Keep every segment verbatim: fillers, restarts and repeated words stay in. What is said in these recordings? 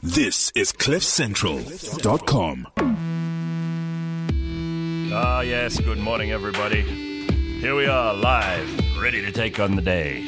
This is cliff central dot com. Ah, yes, good morning, everybody. Here we are, live, ready to take on the day.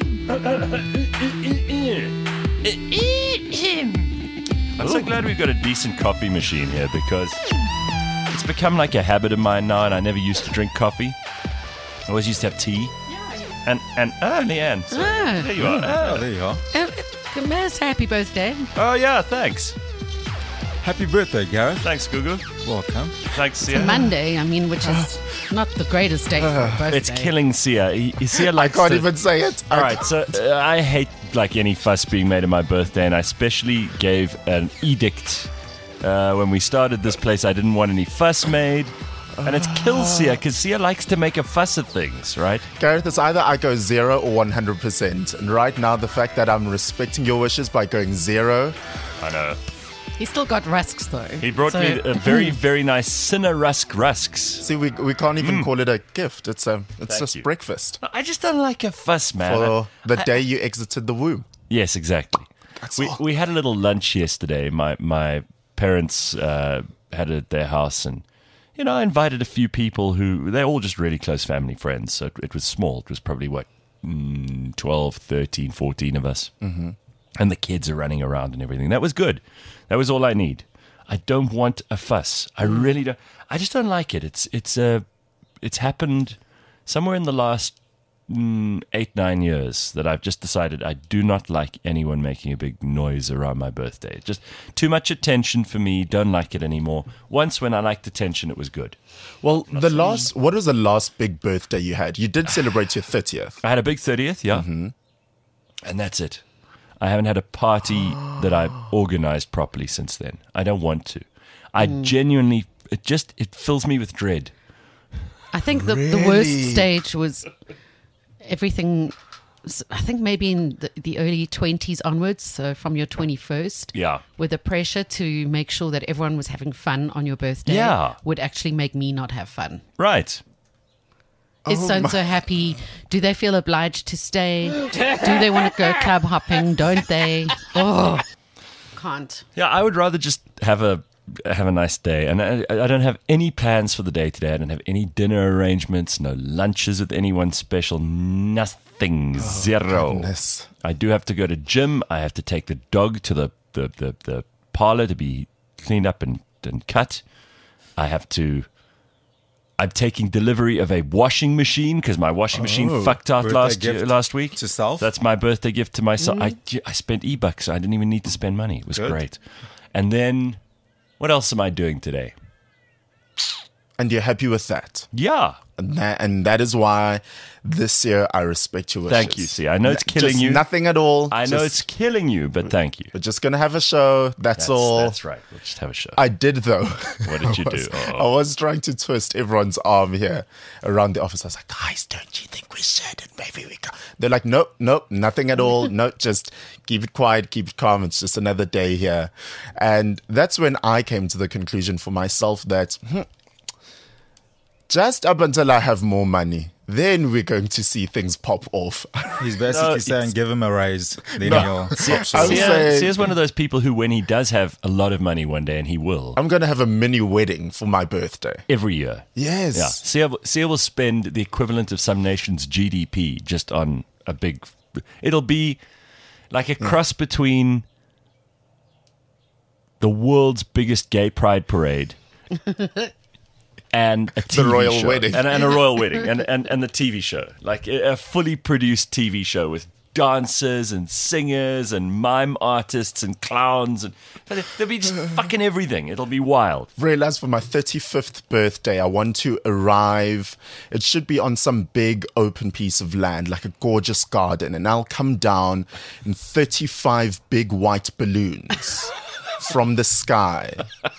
I'm so glad we've got a decent coffee machine here because it's become like a habit of mine now, and I never used to drink coffee. I always used to have tea. And, and, ah, Leanne. So, Ah. there you are. Ah. Oh, there you are. Uh, Mass, happy birthday. Oh, yeah, thanks. Happy birthday, Gareth. Thanks, Gugu. Welcome. Thanks, It's a Sia. Monday, I mean, which is not the greatest day for a birthday. It's killing Sia. He, he- Sia I likes can't to- even say it. All right, so uh, I hate like any fuss being made on my birthday, and I especially gave an edict uh, when we started this place. I didn't want any fuss made, and it's killed Sia because Sia likes to make a fuss of things, right? Gareth, it's either I go zero or one hundred percent. And right now, the fact that I'm respecting your wishes by going zero, I know. He's still got rusks, though. He brought So- me a very, very nice Cinna Rusk Rusks. see, we we can't even call it a gift. It's a it's Thank just you. breakfast I just don't like a fuss, man. for the day you exited the womb. Yes, exactly. That's We all. we had a little lunch yesterday. My my parents uh, had it at their house, and you know, I invited a few people who they're all just really close family friends. So it, it was small. It was probably what mm, twelve, thirteen, fourteen of us, mm-hmm. and the kids are running around and everything. That was good. That was all I need. I don't want a fuss. I really don't. I just don't like it. It's it's uh, it's happened somewhere in the last mm, eight, nine years that I've just decided I do not like anyone making a big noise around my birthday. Just too much attention for me. Don't like it anymore. Once when I liked attention, it was good. Well, the last what was the last big birthday you had? You did celebrate your thirtieth. I had a big thirtieth, yeah. Mm-hmm. And that's it. I haven't had a party that I've organized properly since then. I don't want to. I genuinely, it just, it fills me with dread. I think the, the worst Really? stage was everything, I think maybe in the, the early twenties onwards, so from your twenty-first. Yeah. With the pressure to make sure that everyone was having fun on your birthday Yeah. would actually make me not have fun. Right. Is Oh so-and-so happy? Do they feel obliged to stay? Do they want to go club hopping? Don't they? Oh, can't. Yeah, I would rather just have a have a nice day, and I, I don't have any plans for the day today. I don't have any dinner arrangements, no lunches with anyone special, nothing, zero. goodness. I do have to go to gym. I have to take the dog to the the, the, the parlor to be cleaned up and, and cut. I have to. I'm taking delivery of a washing machine because my washing machine Oh, fucked out birthday last year, gift last week. to self? That's my birthday gift to myself. I, I spent e-bucks. I didn't even need to spend money. It was Good. great. And then, what else am I doing today? And you're happy with that. Yeah. And that, and that is why this year I respect your wishes. Thank you. See, I know it's N- killing just you. Nothing at all. I know Just- it's killing you, but thank you. We're just going to have a show. That's, That's, all. that's right. We'll just have a show. I did, though. What did you I was, do? Oh. I was trying to twist everyone's arm here around the office. I was like, guys, don't you think we should? And maybe we can. They're like, nope, nope, nothing at all. Nope, just keep it quiet, keep it calm. It's just another day here. And that's when I came to the conclusion for myself that hmm, just up until I have more money, then we're going to see things pop off. He's basically No, saying it's- give him a raise. Then No. he'll pop I'm short. Sia, saying- Sia's one of those people who, when he does have a lot of money one day, and he will, I'm going to have a mini wedding for my birthday. every year. Yes. Yeah. Sia, Sia will spend the equivalent of some nation's G D P just on a big. It'll be like a cross between the world's biggest gay pride parade and a T V royal show. wedding. And, and a royal wedding and, and, and the T V show. Like a, a fully produced T V show with dancers and singers and mime artists and clowns. And there'll be just fucking everything. It'll be wild. Realized for my thirty-fifth birthday, I want to arrive. It should be on some big open piece of land, like a gorgeous garden. And I'll come down in thirty-five big white balloons from the sky.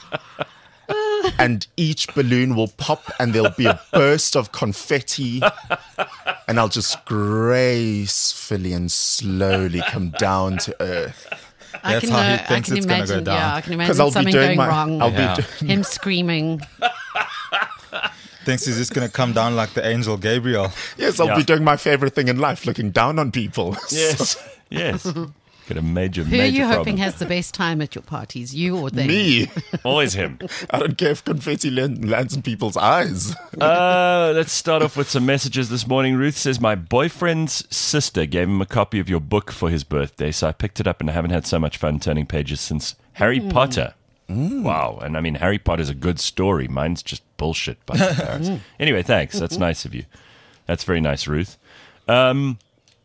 And each balloon will pop and there'll be a burst of confetti. And I'll just gracefully and slowly come down to earth. I That's can, how he uh, I thinks can it's gonna imagine. go down. Yeah, I can Because imagine I'll be something doing going my. wrong. I'll Yeah. be do- Him screaming. Thinks he's just going to come down like the angel Gabriel. yes, I'll Yeah. be doing my favorite thing in life, looking down on people. Yes. Yes. Got a major, Who are major you problem. hoping has the best time at your parties, you or them? Me. Always him. I don't care if confetti land- lands in people's eyes. Uh, let's start off with some messages this morning. Ruth says, my boyfriend's sister gave him a copy of your book for his birthday, so I picked it up and I haven't had so much fun turning pages since Harry Mm. Potter. Wow. And I mean, Harry Potter's a good story. Mine's just bullshit by comparison. Anyway, thanks. That's nice of you. That's very nice, Ruth. Um,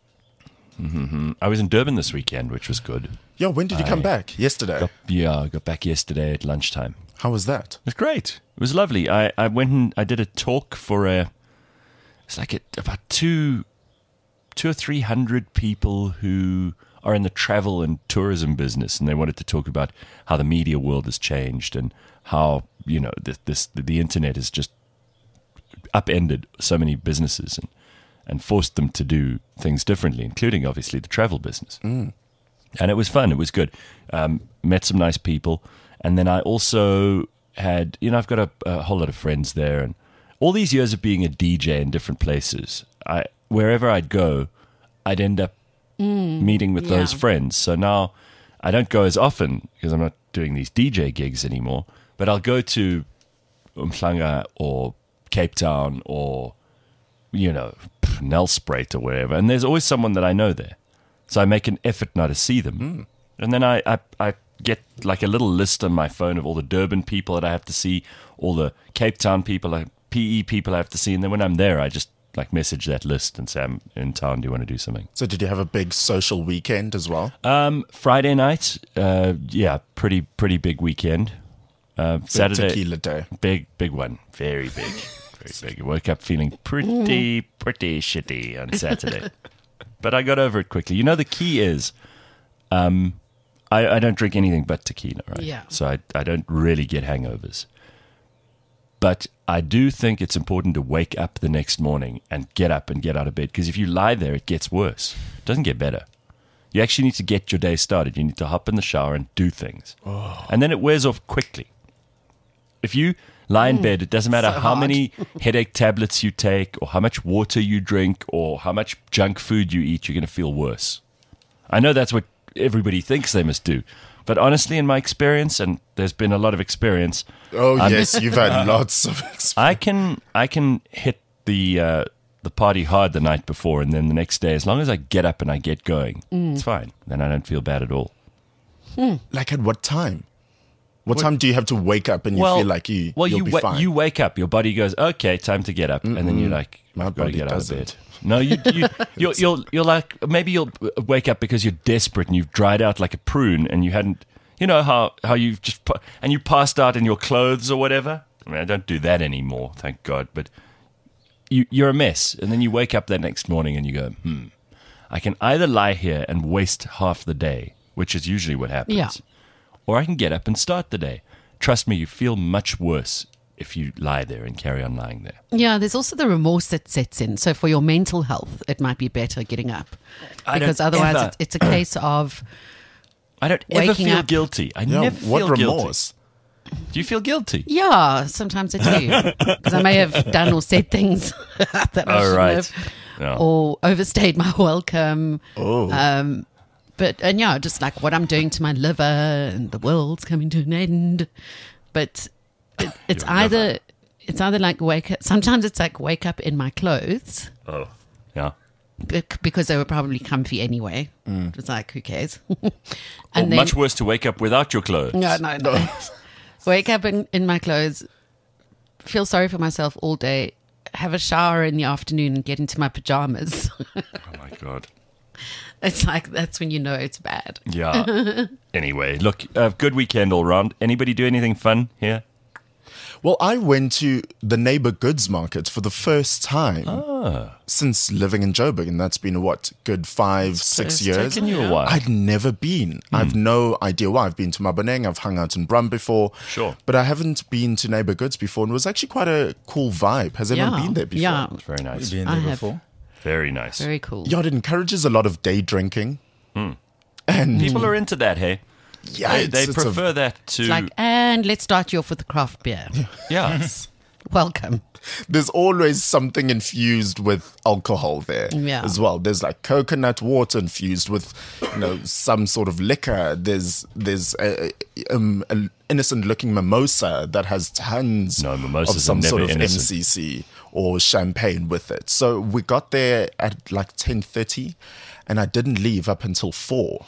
mm-hmm. I was in Durban this weekend, which was good. Yo, when did you come I- back? Yesterday. Got, yeah, I got back yesterday at lunchtime. How was that? It was great. It was lovely. I, I went and I did a talk for a, it's like a, about two, two or three hundred people who are in the travel and tourism business, and they wanted to talk about how the media world has changed and how, you know, this, this the internet has just upended so many businesses and, and forced them to do things differently, including obviously the travel business. Mm. And it was fun. It was good. Um, met some nice people. And then I also had, you know, I've got a, a whole lot of friends there. And all these years of being a D J in different places, I wherever I'd go, I'd end up meeting with those yeah. friends. So now I don't go as often because I'm not doing these D J gigs anymore. But I'll go to Umhlanga or Cape Town or, you know, Nelspruit or wherever. And there's always someone that I know there. So I make an effort now to see them. Mm. And then I, I, I get like a little list on my phone of all the Durban people that I have to see, all the Cape Town people, like P E people I have to see. And then when I'm there, I just like message that list and say, I'm in town. Do you want to do something? So did you have a big social weekend as well? Um, Friday night, uh, yeah, pretty pretty big weekend. Uh, Big Saturday, tequila day. big big one, very big, very big. I woke up feeling pretty pretty shitty on Saturday, but I got over it quickly. You know, the key is, um, I, I don't drink anything but tequila, right? Yeah. So I I don't really get hangovers. But I do think it's important to wake up the next morning and get up and get out of bed, because if you lie there, it gets worse. It doesn't get better. You actually need to get your day started. You need to hop in the shower and do things. Oh. And then it wears off quickly. If you lie in bed, it doesn't matter so how hard. many headache tablets you take or how much water you drink or how much junk food you eat, you're going to feel worse. I know that's what everybody thinks they must do. But honestly, in my experience, and there's been a lot of experience, Oh, I'm- yes, you've had lots of experience. I can I can hit the uh, the party hard the night before, and then the next day, as long as I get up and I get going, it's fine. Then I don't feel bad at all. Like at what time? What, time do you have to wake up and you feel like you, well, you'll you be wa- fine? you wake up, your body goes, okay, time to get up, and then you're like, My I've got to body get out of doesn't. bed. No, you you you'll, you'll you're like maybe you'll wake up because you're desperate and you've dried out like a prune and you hadn't, you know how how you've just pu- and you passed out in your clothes or whatever. I mean, I don't do that anymore, thank God. But you you're a mess, and then you wake up that next morning and you go, hmm, I can either lie here and waste half the day, which is usually what happens, Yeah. or I can get up and start the day. Trust me, you feel much worse if you lie there and carry on lying there. Yeah, there's also the remorse that sets in. So for your mental health, it might be better getting up. I Because don't otherwise ever- it's, it's a case of, I don't ever Waking feel up- guilty. I Yeah, never what feel remorse? guilty. Do you feel guilty? yeah, sometimes I do. Because I may have done or said things that I Oh, shouldn't right. have. No. Or overstayed my welcome. Oh. Um, but, and yeah, just like what I'm doing to my liver and the world's coming to an end. But it, it's Your either, liver. it's either like wake up, sometimes it's like wake up in my clothes. Oh, yeah. bec- because they were probably comfy anyway. It was like, who cares? Or and then, much worse to wake up without your clothes. no, no, no. Wake up in, in my clothes, feel sorry for myself all day, have a shower in the afternoon, and get into my pajamas. Oh my God. It's like, that's when you know it's bad. Yeah. Anyway, look, uh, good weekend all round. Anybody do anything fun here? Well, I went to the neighbor goods market for the first time Ah. since living in Joburg, and that's been what, good five, six It's years. taken you a while. I'd never been. I've no idea why. I've been to Maboneng, I've hung out in Brum before. Sure. But I haven't been to neighbor goods before, and it was actually quite a cool vibe. Has anyone Yeah, been there before? yeah. It's very nice. Been I there have. before? Very nice. Very cool. Yeah, it encourages a lot of day drinking. And People are into that, hey? yeah, They, it's, they it's prefer that to. It's like, and let's start you off with the craft beer. yeah. Welcome. There's always something infused with alcohol there Yeah. as well. There's like coconut water infused with, you know, some sort of liquor. There's there's a, um, an innocent looking mimosa that has tons No, mimosas of are some never sort of innocent. M C C or champagne with it. So we got there at like ten thirty, and I didn't leave up until four.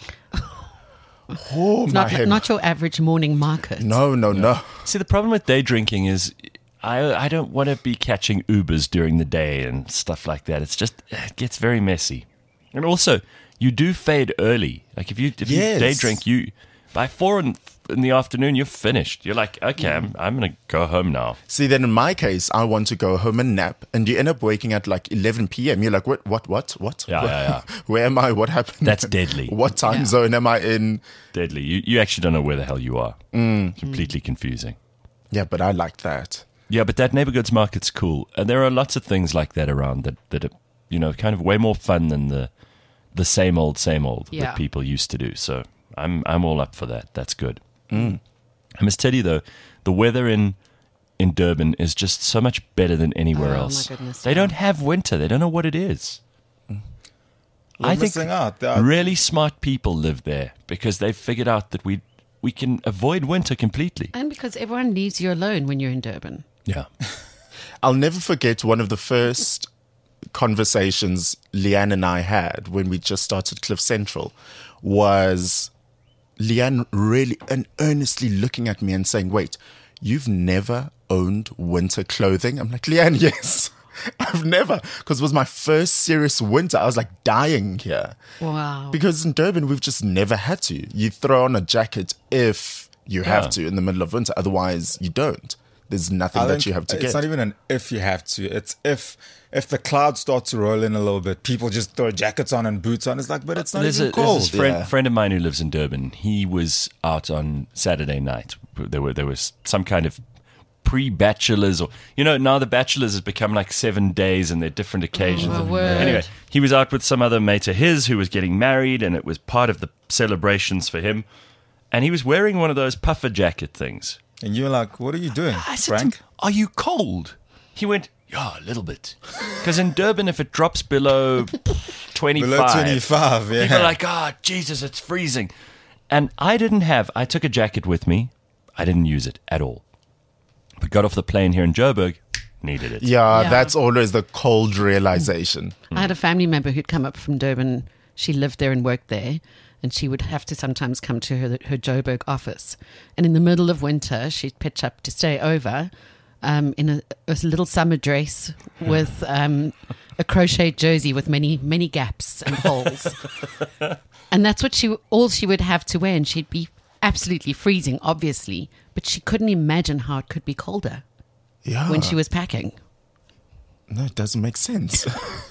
Oh, my Not head. not your average morning market. No, no, no. See, the problem with day drinking is I I don't want to be catching Ubers during the day and stuff like that. It's just, it gets very messy. And also, you do fade early. Like if you if Yes. you day drink, you by four in, in the afternoon, you're finished. You're like, okay, I'm, I'm going to go home now. See, then in my case, I want to go home and nap, and you end up waking at like eleven p.m. You're like, what, what, what, what? Yeah, Where, yeah, Where am I? What happened? That's deadly. What time Yeah. zone am I in? Deadly. You, you actually don't know where the hell you are. Mm. Completely confusing. Yeah, but I like that. Yeah, but that neighbor goods market's cool. And there are lots of things like that around that, that are, you know, kind of way more fun than the the same old, same old Yeah. that people used to do. So I'm I'm all up for that. That's good. I must tell you, though, the weather in in Durban is just so much better than anywhere Oh, my else. goodness, they yeah. don't have winter. They don't know what it is. We're I think missing out. There are- really smart people live there because they've figured out that we we can avoid winter completely. And because everyone leaves you alone when you're in Durban. Yeah. I'll never forget one of the first conversations Leanne and I had when we just started Cliff Central was Leanne really and earnestly looking at me and saying, wait, you've never owned winter clothing? I'm like, Leanne, yes. I've never, because it was my first serious winter. I was like dying here. Wow. Because in Durban, we've just never had to. You throw on a jacket if you have Yeah. to in the middle of winter. Otherwise, you don't. There's nothing I that think you have to it's get. not even an if you have to. It's if if the clouds start to roll in a little bit, people just throw jackets on and boots on. It's like, but it's not There's, even a, there's cold. this friend, yeah. friend of mine who lives in Durban. He was out on Saturday night. There were there was some kind of pre-bachelors, or you know, now the bachelors has become like seven days and they're different occasions. Oh, my word. Anyway, he was out with some other mate of his who was getting married, and it was part of the celebrations for him. And he was wearing one of those puffer jacket things. And you're like, what are you doing, I said to Frank? him, "Are you cold?" He went, "Yeah, a little bit." Because in Durban, if it drops below twenty-five, Below twenty-five, yeah. people are like, "Ah, oh, Jesus, it's freezing." And I didn't have, I took a jacket with me. I didn't use it at all. But got off the plane here in Joburg, needed it. Yeah, Yeah. that's always the cold realization. I had a family member who'd come up from Durban. She lived there and worked there, and she would have to sometimes come to her her Joburg office. And in the middle of winter, she'd pitch up to stay over um, in a, a little summer dress with um, a crochet jersey with many many gaps and holes. And that's what she all she would have to wear, and she'd be absolutely freezing, obviously, but she couldn't imagine how it could be colder Yeah. when she was packing. No, it doesn't make sense.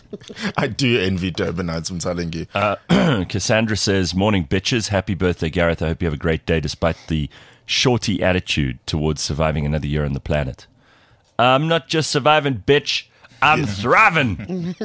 I do envy Durbanites, I'm telling you. Cassandra says, "Morning, bitches. Happy birthday, Gareth. I hope you have a great day despite the shorty attitude towards surviving another year on the planet." I'm not just surviving, bitch. I'm thriving.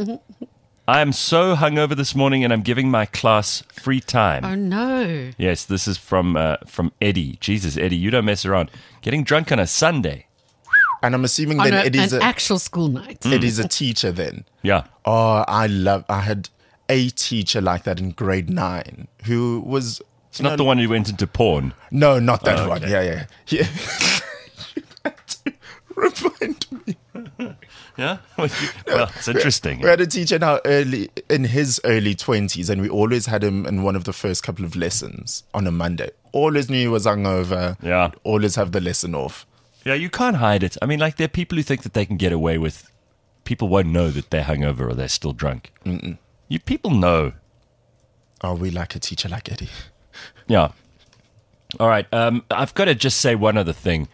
I am so hungover this morning, and I'm giving my class free time. Oh no. Yes, this is from uh, from Eddie. Jesus, Eddie, you don't mess around. Getting drunk on a Sunday. And I'm assuming On then a, Eddie's an a, actual school night. Eddie's a teacher then. Yeah. Oh, I love, I had a teacher like that in grade nine who was... It's not the one who went into porn. No, not that Oh, one. okay. Yeah, yeah. yeah. You had to remind me. Yeah? Well, it's interesting. We had a teacher in our early, in his early twenties, and we always had him in one of the first couple of lessons on a Monday. Always knew he was hungover. Yeah. Always have the lesson off. Yeah, you can't hide it. I mean, like, there are people who think that they can get away with... People won't know that they're hungover or they're still drunk. Mm-mm. You people know. Oh, we like a teacher like Eddie. Yeah. All right. Um, I've got to just say one other thing.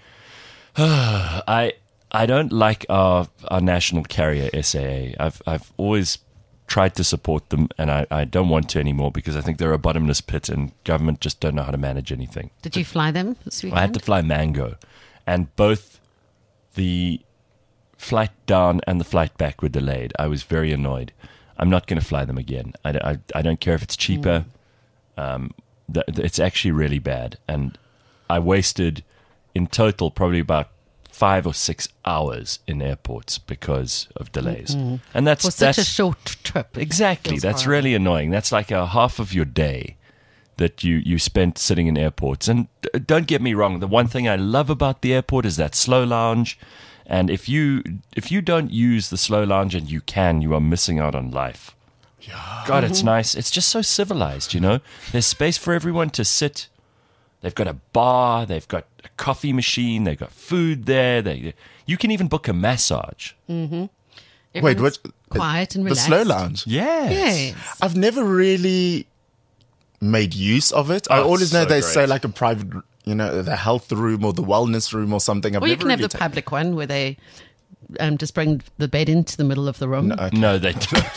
I I don't like our our national carrier S A A. I've I've always tried to support them, and I, I don't want to anymore because I think they're a bottomless pit, and government just don't know how to manage anything. Did you fly them this weekend? I had to fly Mango, and both the flight down and the flight back were delayed. I was very annoyed. I'm not going to fly them again. I, I, I don't care if it's cheaper. Um, th- th- it's actually really bad. And I wasted in total probably about five or six hours in airports because of delays, and that's For such that's a short trip. exactly Feels that's horrible. really annoying. That's like a half of your day that you you spent sitting in airports. And d- don't get me wrong, the one thing I love about the airport is that slow lounge. And if you if you don't use the slow lounge and you can, you are missing out on life. God, it's nice. It's just so civilized, you know. There's space for everyone to sit. They've got a bar. They've got a coffee machine. They've got food there. They, you can even book a massage. Wait, Everyone's what? Quiet and The relaxed. slow lounge. Yes. Yes. I've never really made use of it. I Oh, always know so they great. say like a private, you know, the health room or the wellness room or something. I've Or you never can have really the taken- public one where they um, just bring the bed into the middle of the room. No, okay. No, they don't.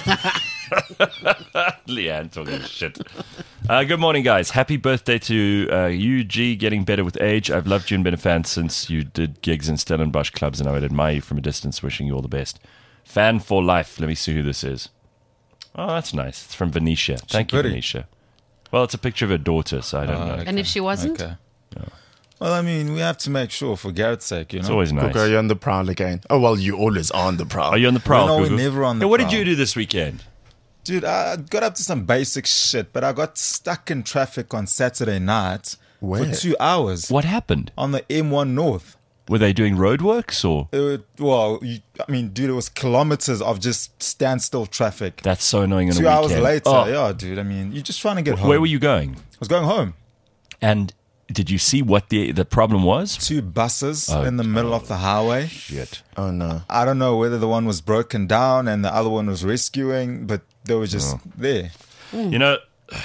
Leanne talking shit. Uh, good morning, guys. Happy birthday to uh, U G, getting better with age. I've loved you and been a fan since you did gigs in Stellenbosch clubs, and I would admire you from a distance. Wishing you all the best. Fan for life. Let me see who this is. Oh, that's nice. It's from Venetia. Thank you, pretty. Venetia. Well, it's a picture of her daughter, so I don't know. And if she wasn't? Okay. Well, I mean, we have to make sure for Garrett's sake, you know. It's always nice. Gugu, are you on the prowl again? Oh, well, you always are on the prowl. Are you on the prowl? No, we're Gugu? never on the Hey, what did prowl. you do this weekend? Dude, I got up to some basic shit, but I got stuck in traffic on Saturday night Where? for two hours What happened? on the M one North. Were they doing roadworks or? It would, well, you, I mean, dude, it was kilometers of just standstill traffic. That's so annoying on Two a hours weekend. later, Oh, yeah, dude. I mean, you're just trying to get home. where were you going? I was going home. And did you see what the the problem was? Two buses Oh, in the middle of the highway. Shit. Oh, no. I don't know whether the one was broken down and the other one was rescuing, but they were just Oh. there. You know,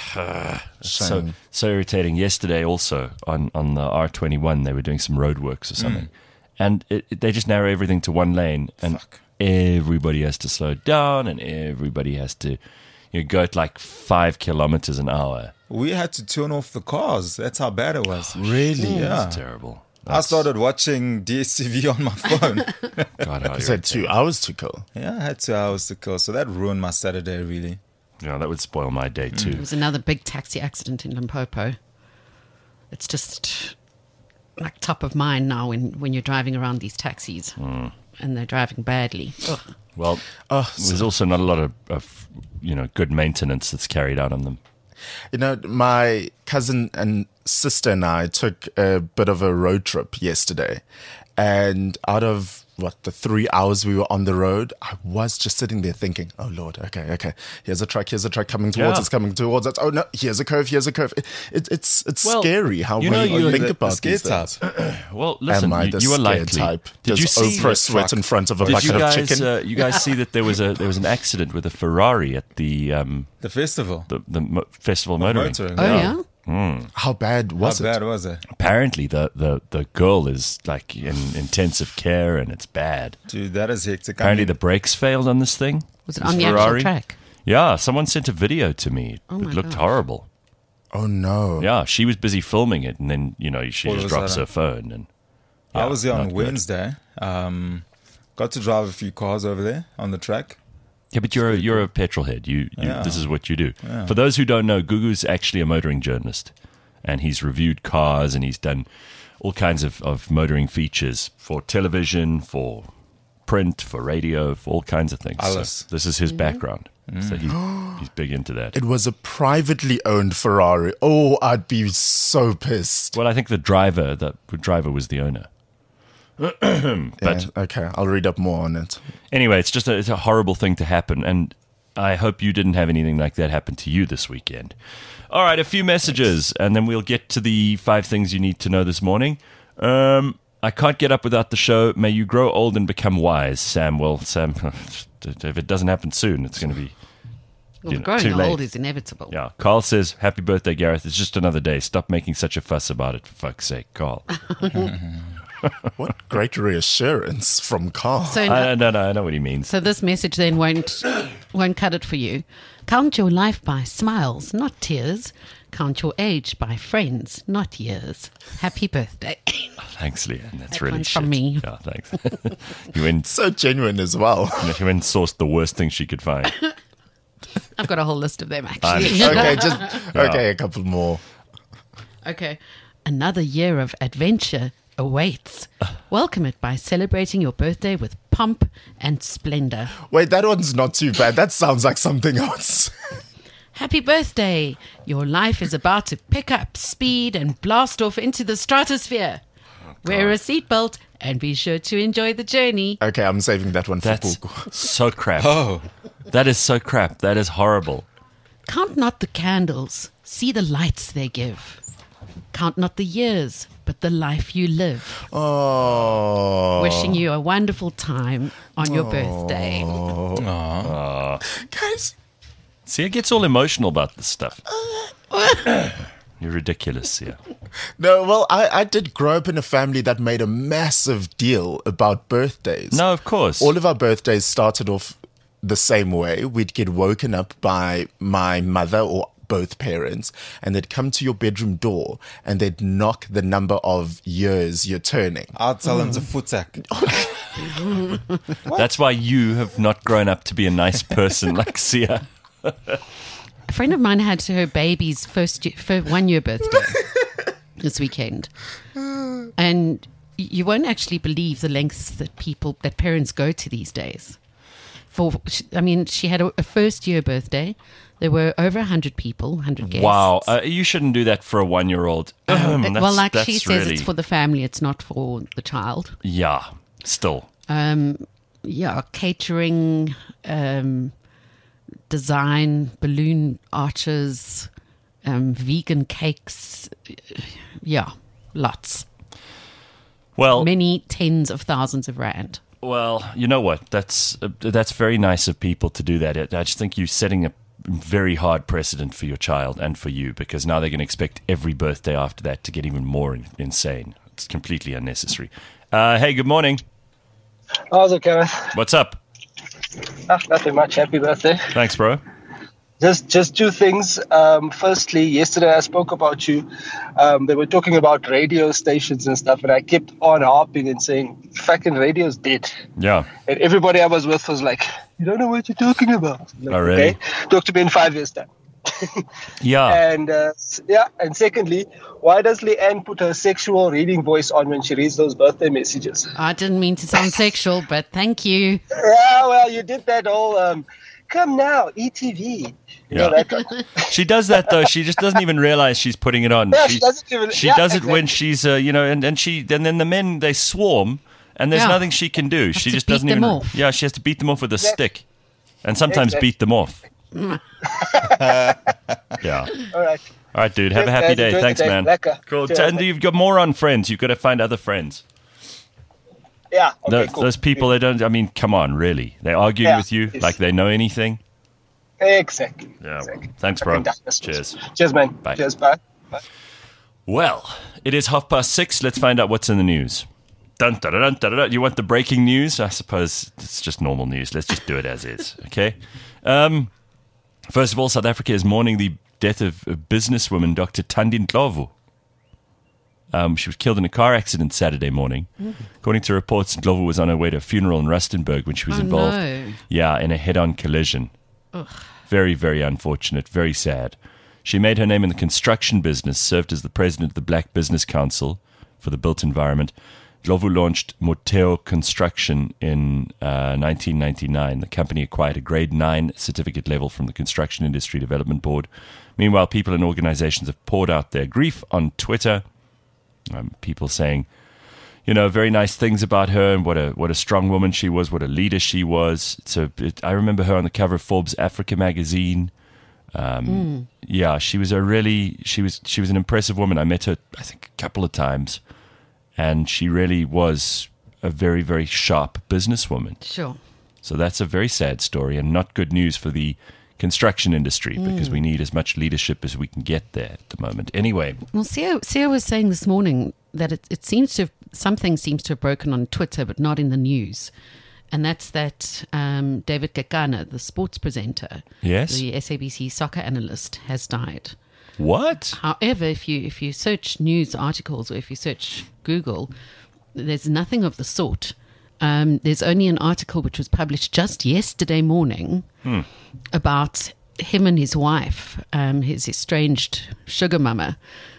so Shame. so irritating. Yesterday, also on on the R twenty-one, they were doing some roadworks or something, and it, it- they just narrow everything to one lane, and Fuck. everybody has to slow down, and everybody has to you know, go at like five kilometers an hour. We had to turn off the cars. That's how bad it was. Really? Yeah. It's terrible. I started watching D S C V on my phone. God, how You said two hours to kill. Yeah, I had two hours to kill. So that ruined my Saturday, really. Yeah, that would spoil my day There too. was another big taxi accident in Limpopo. It's just like top of mind now when, when you're driving around these taxis Hmm. and they're driving badly. Ugh. Well, Oh, there's also not a lot of, of you know good maintenance that's carried out on them. You know, my cousin and sister and I took a bit of a road trip yesterday. And out of what, the three hours we were on the road, I was just sitting there thinking, oh, Lord, okay, okay. Here's a truck, here's a truck coming towards Yeah. us, coming towards us. Oh, no, here's a curve, here's a curve. It, it, it's it's Well, scary how you we know, you- think the, about the scared these type. things. Well, listen, Am I you, the you were scared likely. type? Did Does you see? Oprah sweat in front of a Did bucket you of guys? chicken? Uh, you guys see that there was a there was an accident with a Ferrari at the um, The festival. the the mo- festival motoring. Motoring. Oh, yeah? How bad How was it? bad was it? Apparently, the, the, the girl is like in intensive care and it's bad. Dude, that is hectic. I Apparently, mean, the brakes failed on this thing. Was it This on the Ferrari. actual track? Yeah, someone sent a video to me. Oh it my looked gosh. horrible. Oh, no. Yeah, she was busy filming it, and then you know she All of just a drops sudden. her phone. And I yeah, was there on not good. Wednesday. Um, got to drive a few cars over there on the track. Yeah, but you're a, you're a petrol head. You, you Yeah. this is what you do. Yeah. For those who don't know, Gugu's actually a motoring journalist, and he's reviewed cars and he's done all kinds of, of motoring features for television, for print, for radio, for all kinds of things. So Alles. this is his Mm-hmm. background. So he's he's big into that. It was a privately owned Ferrari. Oh, I'd be so pissed. Well, I think the driver the driver was the owner. But Yeah, okay, I'll read up more on it. anyway, it's just a, it's a horrible thing to happen, and I hope you didn't have anything like that happen to you this weekend. All right, a few messages, and then we'll get to the five things you need to know this morning. Um, I can't get up without the show. May you grow old and become wise, Sam. Well, Sam, if it doesn't happen soon, it's going to be Well, you know, growing too late. old is inevitable. Yeah. Carl says, "Happy birthday, Gareth. It's just another day. Stop making such a fuss about it, for fuck's sake, Carl." What great reassurance from Carl. So, I don't know. I know what he means. so this message then won't won't cut it for you. Count your life by smiles, not tears. Count your age by friends, not years. Happy birthday. Thanks, Leanne. That's That really one's shit. from me. Yeah, thanks. you went, So genuine as well. you went sourced the worst thing she could find. I've got a whole list of them, I'm actually. sure. Okay, just okay, a couple more. Okay. Another year of adventure awaits. Welcome it by celebrating your birthday with pomp and splendor. Wait, that one's not too bad. That sounds like something else. Happy birthday. Your life is about to pick up speed and blast off into the stratosphere. Wear a seatbelt and be sure to enjoy the journey. Okay, I'm saving that one for That's Puku. so crap. Oh, That is so crap. That is horrible. Count not the candles, see the lights they give. Count not the years, but the life you live. Oh. Wishing you a wonderful time on your birthday. Guys, Sia gets all emotional about this stuff. You're ridiculous, Sia. no, well, I, I did grow up in a family that made a massive deal about birthdays. No, of course. All of our birthdays started off the same way. We'd get woken up by my mother or both parents, and they'd come to your bedroom door and they'd knock the number of years you're turning. I'll tell him to futsak. That's why you have not grown up to be a nice person like Sia. A friend of mine had her baby's first year, for one year birthday this weekend, and you won't actually believe the lengths that people, that parents go to these days. For, I mean, she had a, a first year birthday. There were over a hundred people, hundred guests. Wow. Uh, you shouldn't do that for a one-year-old. Uh, That's- well, like she that's says, really- it's for the family. It's not for the child. Yeah, still. Um, yeah, catering, um, design, balloon arches, um, vegan cakes. Yeah, lots. Well, Many tens of thousands of rand. well, you know what? That's uh, that's very nice of people to do that. I just think you're setting a very hard precedent for your child and for you, because now they're going to expect every birthday after that to get even more in- insane. It's completely unnecessary. Uh, hey, good morning. How's it going? What's up? Ah, nothing much. Happy birthday. Thanks, bro. Just just two things. Um, firstly, yesterday I spoke about you. Um, they were talking about radio stations and stuff, and I kept on harping and saying, fucking radio's dead. Yeah. And everybody I was with was like, you don't know what you're talking about. I'm like, Oh, really? Okay, talk to me in five years' time. Yeah. And uh, s- yeah, and secondly, why does Leanne put her sexual reading voice on when she reads those birthday messages? I didn't mean to sound sexual, but thank you. Yeah, well, you did that whole um, come now, E T V. You know, Yeah. that one. She does that though. She just doesn't even realize she's putting it on. Yeah, she doesn't even- She yeah, does it when exactly. she's, uh, you know, and, and she, and then the men they swarm, and there's Yeah. nothing she can do. Have She to just beat doesn't them even. off. Yeah, she has to beat them off with a Exactly. stick, and sometimes Exactly. beat them off. Yeah. All right. All right, dude. Have a Thanks, happy guys. day. Enjoy the Thanks, day. man. Lekker. Cool. Cheers, And man. you've got more on friends. You've got to find other friends. Yeah. Okay, those, cool. those people, they don't. I mean, come on, really? They're arguing Yeah, with you yes. like they know anything. Exactly. Yeah. Exactly. Thanks, bro. Fucking dinosaurs. Cheers. Cheers, man. Bye. Cheers. Bye. Bye. Well, it is half past six. Let's find out what's in the news. Dun, dun, dun, dun, dun. You want the breaking news? I suppose it's just normal news. Let's just do it as is, okay? Um, first of all, South Africa is mourning the death of a businesswoman, Doctor Thandi Ndlovu. Um, she was killed in a car accident Saturday morning. According to reports, Ndlovu was on her way to a funeral in Rustenburg when she was Oh, involved. no. Yeah, in a head-on collision. Very, very unfortunate. Very sad. She made her name in the construction business, served as the president of the Black Business Council for the built environment. Ndlovu launched Moteo Construction in uh, nineteen ninety-nine. The company acquired a grade nine certificate level from the Construction Industry Development Board. Meanwhile, people and organizations have poured out their grief on Twitter. Um, people saying, you know, very nice things about her and what a what a strong woman she was, what a leader she was. So it, I remember her on the cover of Forbes Africa magazine. Um, Yeah, she was a really she was she was an impressive woman. I met her, I think, a couple of times, and she really was a very very sharp businesswoman. Sure. So that's a very sad story and not good news for the construction industry because we need as much leadership as we can get there at the moment. Anyway, Well, Sia, Sia was saying this morning that it, it seems to have, something seems to have broken on Twitter, but not in the news. And that's that um, David Kekana, the sports presenter, Yes. the S A B C soccer analyst, has died. what? However, if you if you search news articles or if you search Google, there's nothing of the sort. Um, there's only an article which was published just yesterday morning about him and his wife, um, his estranged sugar mama,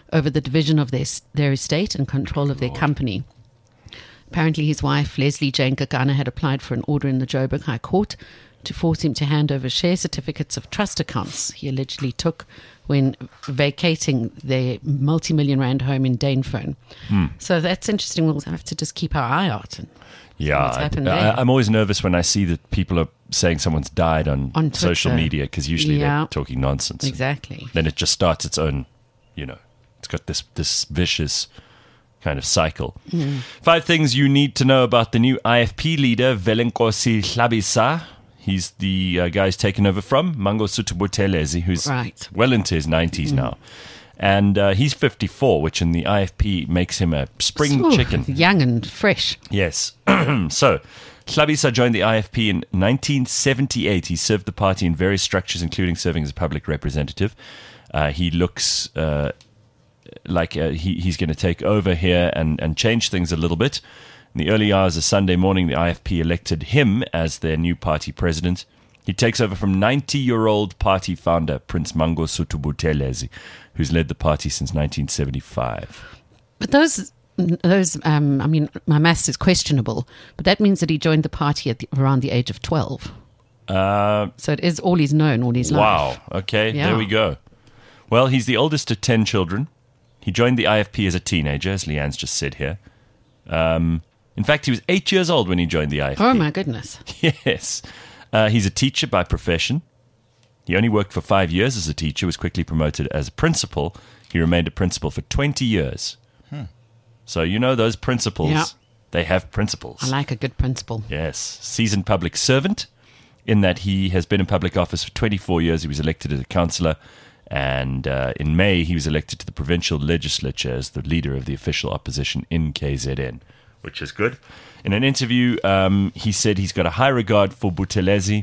over the division of their, their estate and control of their company. Apparently, his wife, Leslie Jane Gagana, had applied for an order in the Joburg High Court to force him to hand over share certificates of trust accounts he allegedly took when vacating their multi-million rand home in Danefern. Hmm. So that's interesting. We'll have to just keep our eye out. And Yeah, what's happened I, there. I, I'm always nervous when I see that people are saying someone's died on, On social Twitter. media because usually Yeah. they're talking nonsense. Exactly. Then it just starts its own, you know, it's got this this vicious kind of cycle. Mm. Five things you need to know about the new I F P leader, Velenkosi Hlabisa. He's the uh, guy who's taken over from Mangosuthu Buthelezi, who's Right. well into his nineties now. And uh, he's fifty-four, which in the I F P makes him a spring Ooh, chicken. Young and fresh. Yes. So, Hlabisa joined the I F P in nineteen seventy-eight. He served the party in various structures, including serving as a public representative. Uh, he looks uh, like uh, he, he's going to take over here and, and change things a little bit. In the early hours of Sunday morning, the I F P elected him as their new party president. He takes over from ninety-year-old party founder Prince Mangosuthu Buthelezi, who's led the party since nineteen seventy-five. But those, those, um, I mean, my maths is questionable, but that means that he joined the party at the, around the age of twelve. Uh, So it is all he's known all his life. Wow. Okay, Yeah. there we go. Well, he's the oldest of ten children. He joined the I F P as a teenager, as Leanne's just said here. Um, in fact, he was eight years old when he joined the I F P. Oh, my goodness. Yes. Uh, he's a teacher by profession. He only worked for five years as a teacher, was quickly promoted as a principal. He remained a principal for twenty years. So, you know, those principals, Yeah. they have principles. I like a good principal. Yes. Seasoned public servant, in that he has been in public office for twenty-four years. He was elected as a councillor. And uh, in May, he was elected to the provincial legislature as the leader of the official opposition in K Z N, which is good. In an interview, um, he said he's got a high regard for Buthelezi.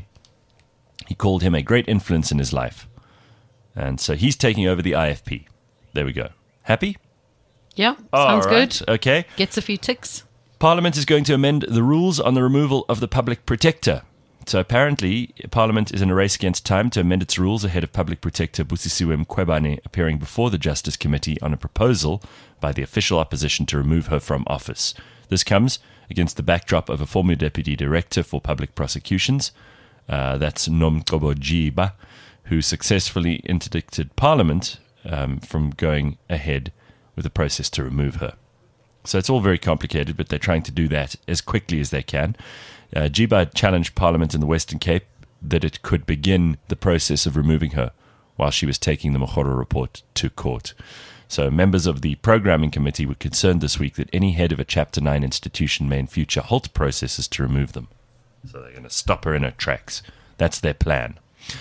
He called him a great influence in his life. And so he's taking over the I F P. There we go. Happy? Yeah, All sounds right. good. Okay. Gets a few ticks. Parliament is going to amend the rules on the removal of the public protector. So apparently, Parliament is in a race against time to amend its rules ahead of Public Protector Busisiwe Mkhwebane appearing before the Justice Committee on a proposal by the official opposition to remove her from office. This comes against the backdrop of a former Deputy Director for Public Prosecutions, uh, that's Nomgcobo Jiba, who successfully interdicted Parliament um, from going ahead with the process to remove her. So it's all very complicated, but they're trying to do that as quickly as they can. Uh, Jiba challenged Parliament in the Western Cape that it could begin the process of removing her while she was taking the Mohoro report to court. So members of the programming committee were concerned this week that any head of a Chapter nine institution may in future halt processes to remove them. So they're going to stop her in her tracks. That's their plan.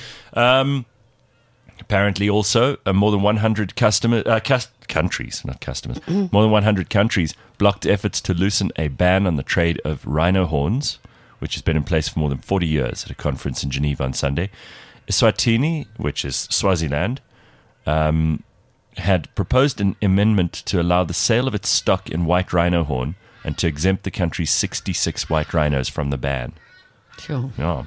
Um, apparently also, uh, more than one hundred customer, uh, cus- countries, not customers, more than one hundred countries blocked efforts to loosen a ban on the trade of rhino horns, which has been in place for more than forty years, at a conference in Geneva on Sunday. Eswatini, which is Swaziland, um, had proposed an amendment to allow the sale of its stock in white rhino horn and to exempt the country's sixty-six white rhinos from the ban. Sure. Yeah.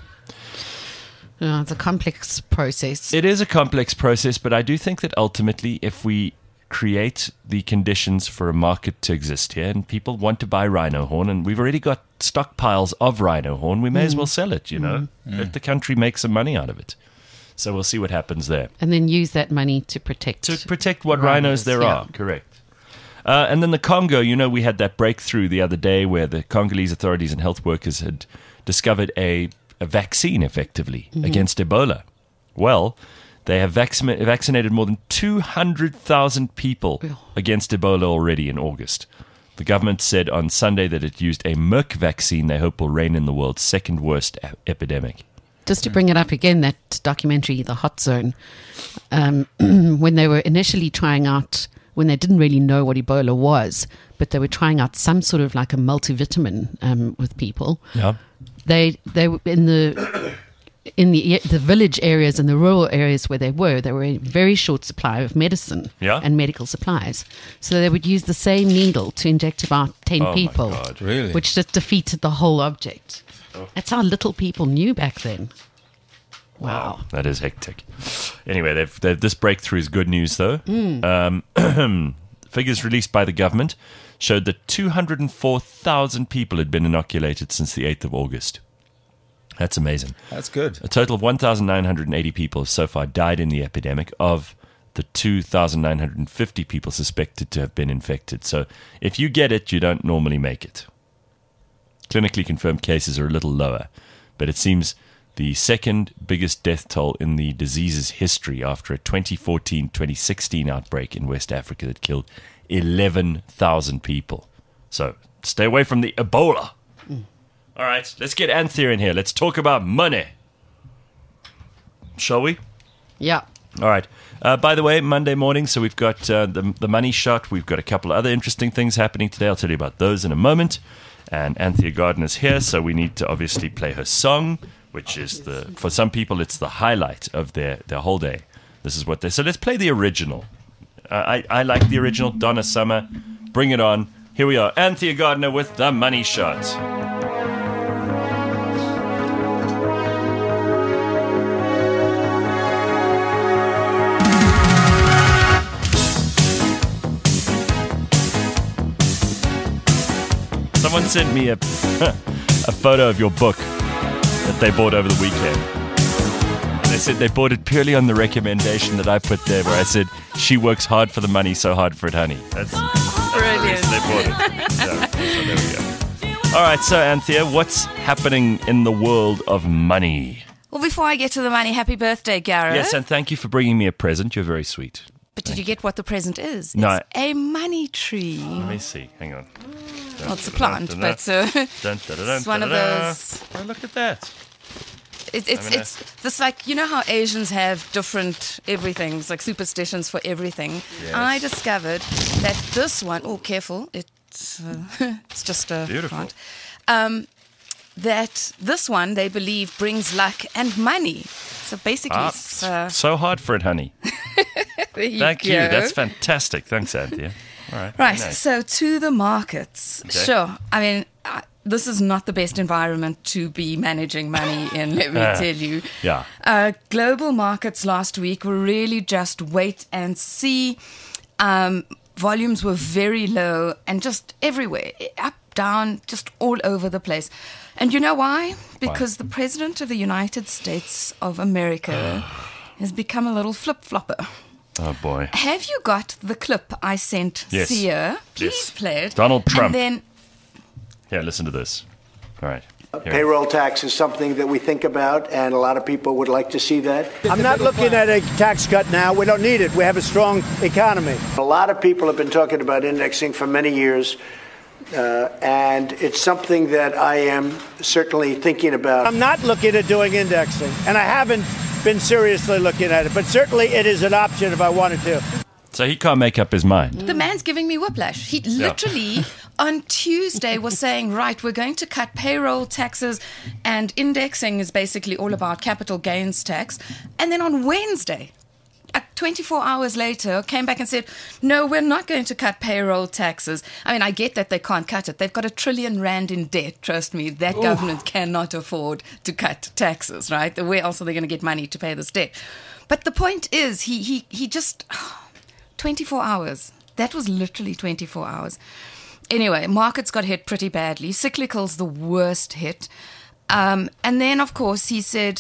Yeah, it's a complex process. It is a complex process, but I do think that ultimately, if we create the conditions for a market to exist here and people want to buy rhino horn, and we've already got stockpiles of rhino horn, we may as well sell it, you know, let the country make some money out of it. So we'll see what happens there. and then use that money to protect. To protect what Rhinos, rhinos there yeah. are, correct. Uh, and then the Congo, you know, we had that breakthrough the other day where the Congolese authorities and health workers had discovered a, a vaccine, effectively, against Ebola. Well, they have vaccina- vaccinated more than two hundred thousand people against Ebola already in August. The government said on Sunday that it used a Merck vaccine they hope will rein in the world's second worst e- epidemic. Just to bring it up again, that documentary, The Hot Zone, um, when they were initially trying out, when they didn't really know what Ebola was, but they were trying out some sort of like a multivitamin um, with people. Yeah. They they were in the in the the village areas and the rural areas where they were, they were in very short supply of medicine Yeah. and medical supplies. So they would use the same needle to inject about ten Oh, my people, God. Really? which just defeated the whole object. That's how little people knew back then. Wow. That is hectic. Anyway, they've, they've, this breakthrough is good news, though. Mm. Um, figures released by the government showed that two hundred four thousand people had been inoculated since the eighth of August. That's amazing. That's good. A total of one thousand nine hundred eighty people have so far died in the epidemic of the two thousand nine hundred fifty people suspected to have been infected. So if you get it, you don't normally make it. Clinically confirmed cases are a little lower, but it seems the second biggest death toll in the disease's history after a twenty fourteen twenty sixteen outbreak in West Africa that killed eleven thousand people. So stay away from the Ebola. Mm. All right, let's get Anthea in here. Let's talk about money. Shall we? Yeah. All right. Uh, by the way, Monday morning, so we've got uh, the, the money shot. We've got a couple of other interesting things happening today. I'll tell you about those in a moment. And Anthea Gardner's here, so we need to obviously play her song, which is the, for some people, it's the highlight of their, their whole day. This is what they, so let's play the original. Uh, I, I like the original, Donna Summer. Bring it on. Here we are, Anthea Gardner with the money shot. Someone sent me a, a photo of your book that they bought over the weekend. And they said they bought it purely on the recommendation that I put there, where I said, she works hard for the money, so hard for it, honey. That's, that's brilliant. The reason they bought it. Yeah, so there we go. All right, so Anthea, what's happening in the world of money? Well, before I get to the money, happy birthday, Gareth. Yes, and thank you for bringing me a present. You're very sweet. But did you get what the present is? No. It's a money tree. Let me see. Hang on. Well, it's a plant, but uh, it's one of those. Oh, look at that. It, it's I mean, it's this, like, you know how Asians have different everythings, like superstitions for everything. Yes. I discovered that this one, oh, careful, it's uh, it's just a Beautiful. plant. Um, that this one they believe brings luck and money. So basically, Ah, it's, uh, so hard for it, honey. there you Thank go. you. That's fantastic. Thanks, Anthea. All right. Right, Nice. so to the markets. Okay. Sure. I mean, uh, this is not the best environment to be managing money in, let me tell you. Yeah. Uh, global markets last week were really just wait and see. Um, volumes were very low and just everywhere, up, down, just all over the place. And you know why? Because the President of the United States of America has become a little flip-flopper. Oh, boy. Have you got the clip I sent Yes. Sia? Please Yes. play it. Donald Trump. And then, Here, listen to this. All right. Here. Payroll tax is something that we think about, and a lot of people would like to see that. I'm not looking at a tax cut now. We don't need it. We have a strong economy. A lot of people have been talking about indexing for many years, uh, and it's something that I am certainly thinking about. I'm not looking at doing indexing, and I haven't been seriously looking at it, but certainly it is an option if I wanted to. So he can't make up his mind. the man's giving me whiplash. He literally on Tuesday was saying, right, we're going to cut payroll taxes, and indexing is basically all about capital gains tax. And then on Wednesday, uh, twenty-four hours later, came back and said, no, we're not going to cut payroll taxes. I mean, I get that they can't cut it. They've got a trillion rand in debt. Trust me, that government cannot afford to cut taxes, right? Where else are they going to get money to pay this debt? But the point is, he he he just... twenty-four hours. That was literally twenty-four hours. Anyway, markets got hit pretty badly. Cyclical's the worst hit. Um, and then, of course, he said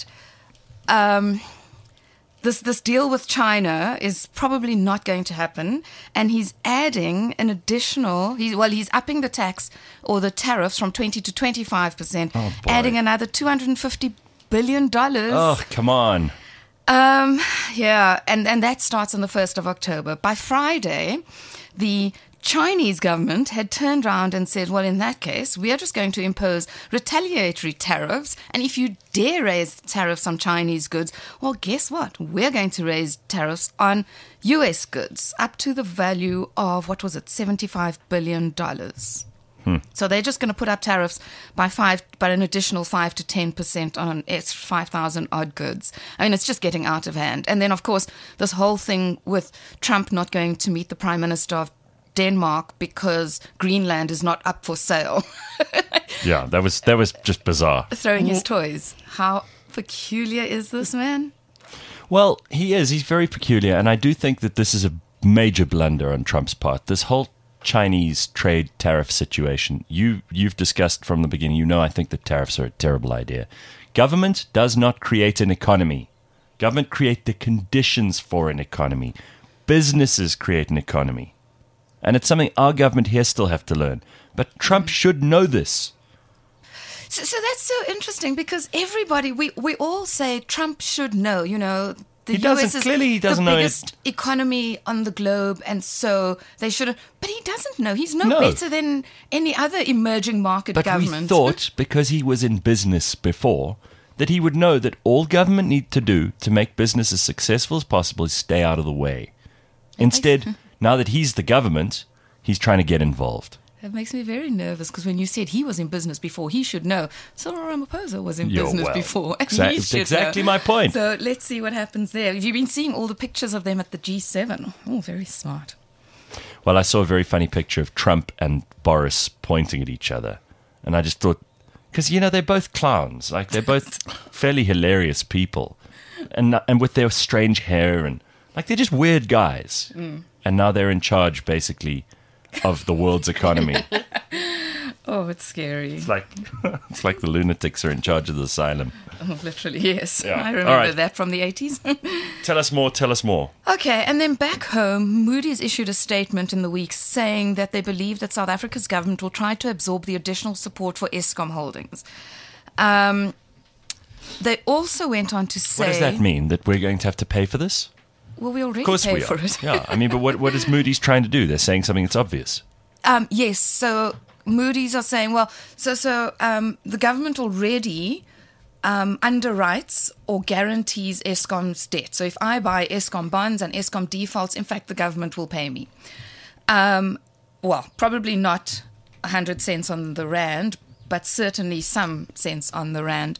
um, this this deal with China is probably not going to happen. And he's adding an additional, he, well, he's upping the tax or the tariffs from twenty to twenty-five percent, Oh, boy. adding another two hundred fifty billion dollars. Oh, come on. Um, yeah, and, and that starts on the first of October. By Friday, the Chinese government had turned around and said, well, in that case, we are just going to impose retaliatory tariffs. And if you dare raise tariffs on Chinese goods, well, guess what? We're going to raise tariffs on U S goods up to the value of, what was it, seventy-five billion dollars. So they're just going to put up tariffs by five, by an additional five to ten percent on five thousand odd goods. I mean, it's just getting out of hand. And then, of course, this whole thing with Trump not going to meet the Prime Minister of Denmark because Greenland is not up for sale. Yeah, that was that was just bizarre. Throwing his toys. How peculiar is this man? Well, he is. He's very peculiar. And I do think that this is a major blunder on Trump's part. This whole Chinese trade tariff situation, you, you've discussed from the beginning. You know I think that tariffs are a terrible idea. Government does not create an economy. Government create the conditions for an economy. Businesses create an economy. And it's something our government here still have to learn. But Trump should know this. So, so that's so interesting because everybody, we, we all say Trump should know, you know, the He U doesn't- S is clearly he doesn't the know biggest economy on the globe, and so they should have, but he doesn't know. He's no, No. better than any other emerging market But government. we thought, because he was in business before, that he would know that all government need to do to make business as successful as possible is stay out of the way. Instead, now that he's the government, he's trying to get involved. That makes me very nervous because when you said he was in business before, he should know. Cyril Ramaphosa was in Yeah, business well, before. And exa- he it's should exactly know. my point. So let's see what happens there. Have you been seeing all the pictures of them at the G seven? Oh, very smart. Well, I saw a very funny picture of Trump and Boris pointing at each other. And I just thought, because, you know, they're both clowns. Like, they're both fairly hilarious people. And and with their strange hair and, like, they're just weird guys. Mm. And now they're in charge, basically, of the world's economy. Oh, it's scary. It's like it's like the lunatics are in charge of the asylum. Oh, literally, yes. Yeah. I All remember right. that from the eighties. Tell us more, tell us more. Okay, and then back home, Moody's issued a statement in the week saying that they believe that South Africa's government will try to absorb the additional support for Eskom Holdings. Um, they also went on to say... What does that mean? That we're going to have to pay for this? Well, we already Of course pay we for are. it. Yeah, I mean, but what, what is Moody's trying to do? They're saying something that's obvious. Um, yes, so Moody's are saying, well, so so um, the government already um, underwrites or guarantees Eskom's debt. So if I buy Eskom bonds and Eskom defaults, in fact, the government will pay me. Um, well, probably not one hundred cents on the rand, but certainly some cents on the rand.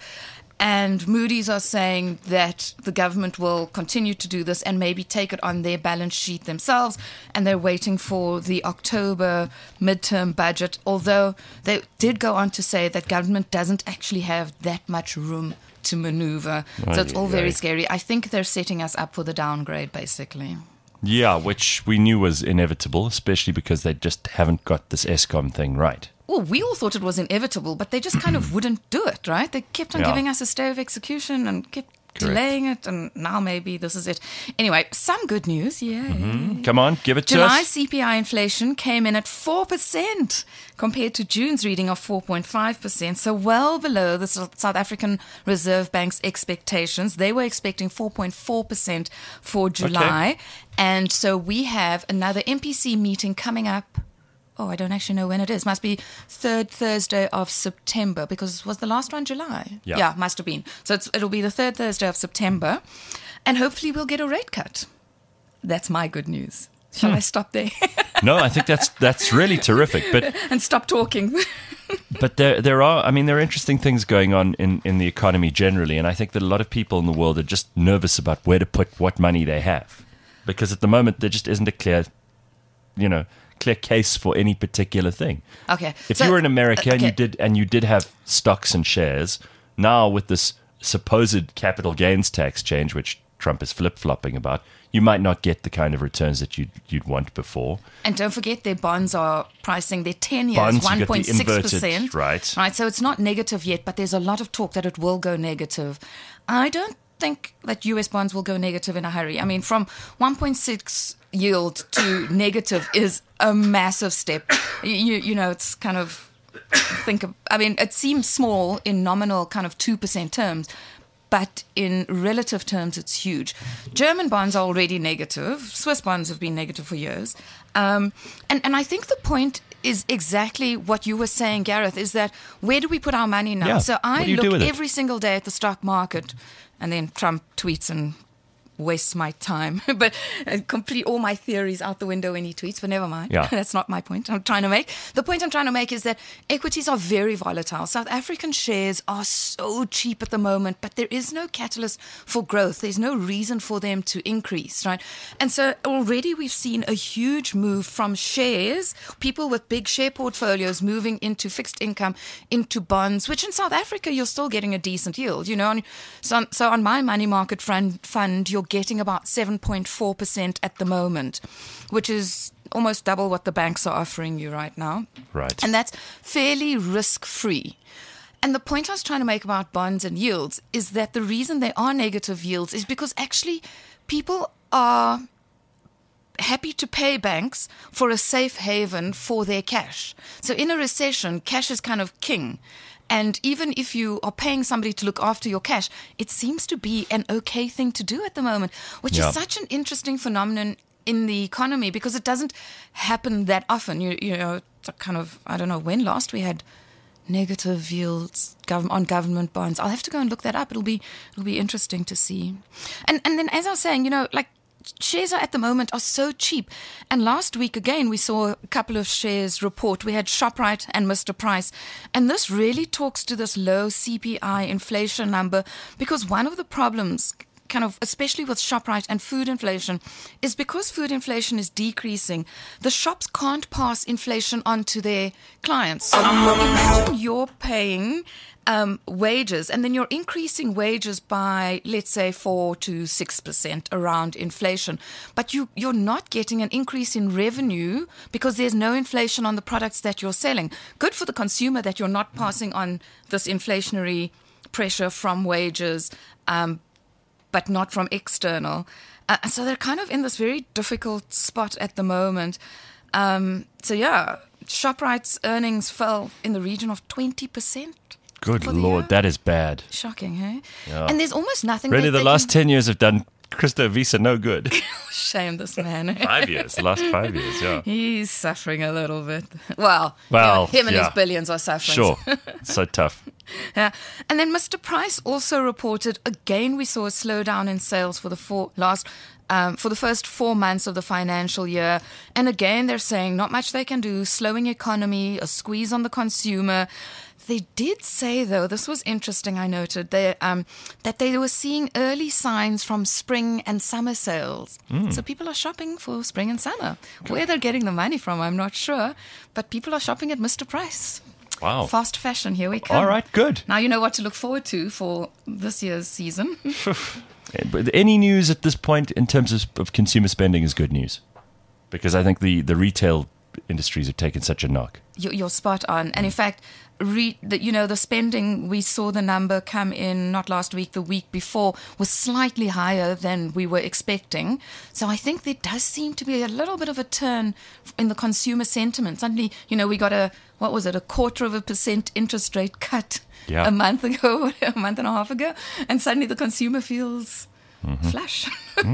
And Moody's are saying that the government will continue to do this and maybe take it on their balance sheet themselves. And they're waiting for the October midterm budget, although they did go on to say that government doesn't actually have that much room to maneuver. So it's all very Right. scary. I think they're setting us up for the downgrade, basically. Yeah, which we knew was inevitable, especially because they just haven't got this Eskom thing right. Well, we all thought it was inevitable, but they just kind of wouldn't do it, right? They kept on Yeah. giving us a stay of execution and kept Correct. delaying it, and now maybe this is it. Anyway, some good news, yeah. Hmm? Come on, give it to July us. C P I inflation came in at four percent compared to June's reading of four point five percent, so well below the South African Reserve Bank's expectations. They were expecting four point four percent for July, Okay. and so we have another M P C meeting coming up. Oh, I don't actually know when it is. Must be third Thursday of September, because was the last one July? Yeah. Yeah, must have been. So it's, it'll be the third Thursday of September, and hopefully we'll get a rate cut. That's my good news. Shall I stop there No, I think that's that's really terrific. But and stop talking? but there there are I mean there are interesting things going on in, in the economy generally, and I think that a lot of people in the world are just nervous about where to put what money they have. Because at the moment there just isn't a clear you know, clear case for any particular thing. Okay. If so- you were in America and you okay. did and you did have stocks and shares, now with this supposed capital gains tax change, which Trump is flip-flopping about, you might not get the kind of returns that you'd, you'd want before. And don't forget their bonds are pricing their ten years, Bonds, you one get the point six percent. inverted, right. Right, so it's not negative yet, but there's a lot of talk that it will go negative. I don't think that U S bonds will go negative in a hurry. I mean, from one point six yield to negative is a massive step. You, you know, it's kind of, think of, I mean, it seems small in nominal kind of two percent terms, but in relative terms, it's huge. German bonds are already negative. Swiss bonds have been negative for years. Um, and, and I think the point is exactly what you were saying, Gareth, is that where do we put our money now? Yeah. So What I do you do look with it? every single day at the stock market, and then Trump tweets and wastes my time, but uh, complete all my theories out the window when he tweets, but never mind. Yeah. That's not my point I'm trying to make. The point I'm trying to make is that equities are very volatile. South African shares are so cheap at the moment, but there is no catalyst for growth. There's no reason for them to increase, right? And so already we've seen a huge move from shares, people with big share portfolios moving into fixed income, into bonds, which in South Africa, you're still getting a decent yield, you know. So, so on my money market fund, fund you're getting about seven point four percent at the moment, which is almost double what the banks are offering you right now. Right. And that's fairly risk-free. And the point I was trying to make about bonds and yields is that the reason there are negative yields is because actually people are happy to pay banks for a safe haven for their cash. So in a recession, cash is kind of king. And even if you are paying somebody to look after your cash, it seems to be an okay thing to do at the moment, which Yeah. is such an interesting phenomenon in the economy because it doesn't happen that often. You, you know, it's kind of, I don't know, when last we had negative yields gov- on government bonds. I'll have to go and look that up. It'll be it'll be interesting to see. And and then as I was saying, you know, like shares are at the moment are so cheap. And last week, again, we saw a couple of shares report. We had ShopRite and Mister Price. And this really talks to this low C P I inflation number because one of the problems, kind of, especially with ShopRite and food inflation, is because food inflation is decreasing, the shops can't pass inflation on to their clients. So imagine you're paying um, wages and then you're increasing wages by, let's say, four to six percent around inflation, but you, you're not getting an increase in revenue because there's no inflation on the products that you're selling. Good for the consumer that you're not passing on this inflationary pressure from wages, um, but not from external. Uh, so they're kind of in this very difficult spot at the moment. Um, so yeah, ShopRite's earnings fell in the region of twenty percent. Good for the Lord, year. that is bad. Shocking, hey? Yeah. And there's almost nothing. Really, that the they last can... ten years have done Christo Visa no good. Shame this man. Five years, the last five years, yeah. He's suffering a little bit. Well, Well, yeah, him and yeah. his billions are suffering. Sure, so tough. Yeah. And then Mister Price also reported, again, we saw a slowdown in sales for the four, last um, for the first four months of the financial year. And again, they're saying not much they can do, slowing economy, a squeeze on the consumer. They did say, though, this was interesting, I noted, they, um, that they were seeing early signs from spring and summer sales. Mm. So people are shopping for spring and summer. Where they're getting the money from, I'm not sure. But people are shopping at Mister Price. Wow. Fast fashion, here we come. All right, good. Now you know what to look forward to for this year's season. But any news at this point in terms of, of consumer spending is good news, because I think the, the retail industries have taken such a knock. You're, you're spot on. And in fact, re, the, you know, the spending, we saw the number come in not last week, the week before, was slightly higher than we were expecting. So I think there does seem to be a little bit of a turn in the consumer sentiment. Suddenly, you know, we got a, what was it, a quarter of a percent interest rate cut Yeah. a month ago, a month and a half ago. And suddenly the consumer feels Mm-hmm. flush.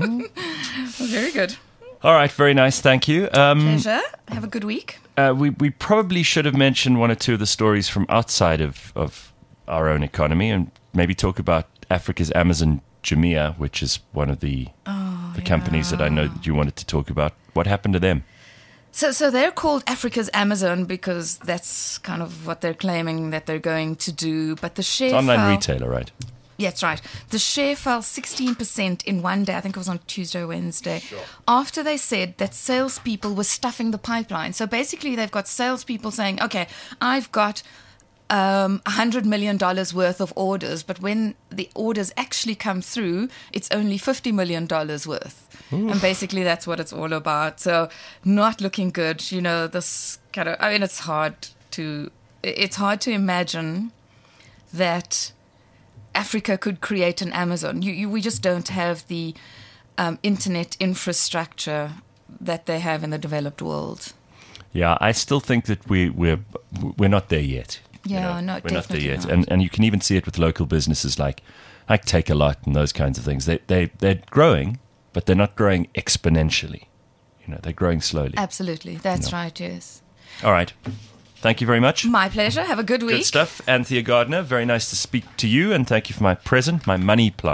Very good. All right, very nice. Thank you. Um, Pleasure. Have a good week. uh, we, we probably should have mentioned one or two of the stories from outside of, of our own economy and maybe talk about Africa's Amazon Jumia, which is one of the, Oh, the companies that I know that you wanted to talk about. What happened to them? So, so they're called Africa's Amazon because that's kind of what they're claiming that they're going to do. But the share It's online fell, retailer, right? Yeah, that's right. The share fell sixteen percent in one day. I think it was on Tuesday or Wednesday. Sure. After they said that salespeople were stuffing the pipeline. So basically, they've got salespeople saying, "Okay, I've got um, one hundred million dollars worth of orders, but when the orders actually come through, it's only fifty million dollars worth." Oof. And basically, that's what it's all about. So not looking good. You know, this kind of, I mean, it's hard to, it's hard to imagine that Africa could create an Amazon. You, you, we just don't have the um, internet infrastructure that they have in the developed world. Yeah, I still think that we, we're we're not there yet. Yeah, you know? no, we're not there definitely yet, not. and and you can even see it with local businesses like like Take-A-Lot and those kinds of things. They they they're growing, but they're not growing exponentially. You know, they're growing slowly. Absolutely, that's No. right. Yes. All right. Thank you very much. My pleasure. Have a good week. Good stuff. Anthea Gardner, very nice to speak to you, and thank you for my present, my money plant.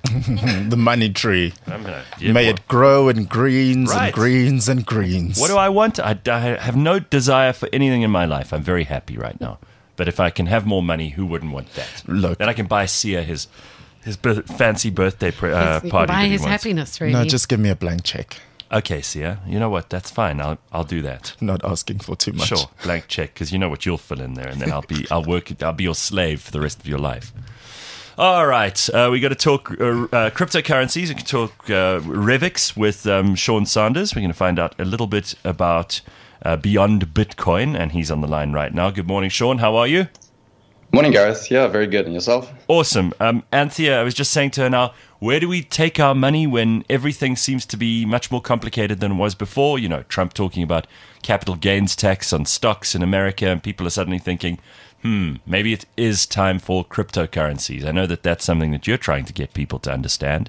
The money tree. I'm gonna, yeah, May what, it grow in greens Right. and greens and greens. what do I want? I, I have no desire for anything in my life. I'm very happy right now. But if I can have more money, who wouldn't want that? Look. Then I can buy Sia his his bir- fancy birthday pre- uh, You can party. buy that he his wants. happiness, really. No, just give me a blank check. Okay, Sia. You know what? That's fine. I'll I'll do that. Not asking for too much. Sure, blank check, because you know what you'll fill in there, and then I'll be I'll work it. I'll be your slave for the rest of your life. All right, uh, we got to talk uh, uh, cryptocurrencies. We can talk uh, Revix with um, Sean Sanders. We're going to find out a little bit about uh, Beyond Bitcoin, and he's on the line right now. Good morning, Sean. How are you? Morning, Gareth. Yeah, very good. And yourself? Awesome. Um, Anthea, I was just saying to her now, where do we take our money when everything seems to be much more complicated than it was before? You know, Trump talking about capital gains tax on stocks in America, and people are suddenly thinking, hmm, maybe it is time for cryptocurrencies. I know that that's something that you're trying to get people to understand.